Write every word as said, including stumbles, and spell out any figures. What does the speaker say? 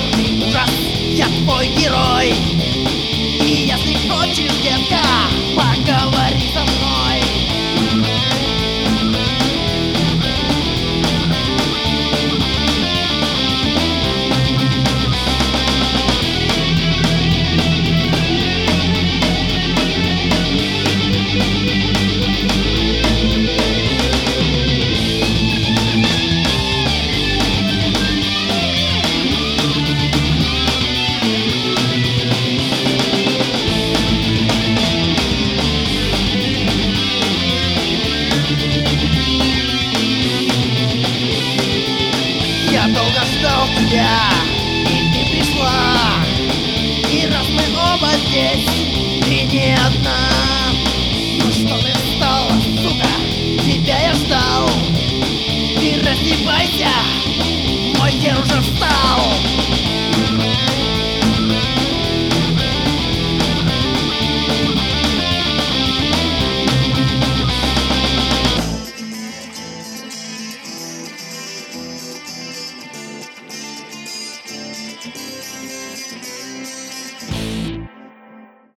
черный ужас, я твой герой. И если хочешь, детка, поговори со мной. Я долго ждал тебя, и ты пришла. И раз мы оба здесь, ты не одна. Ну что ты встала, сука, тебя я ждал. Ты раздевайся, мой день уже встал.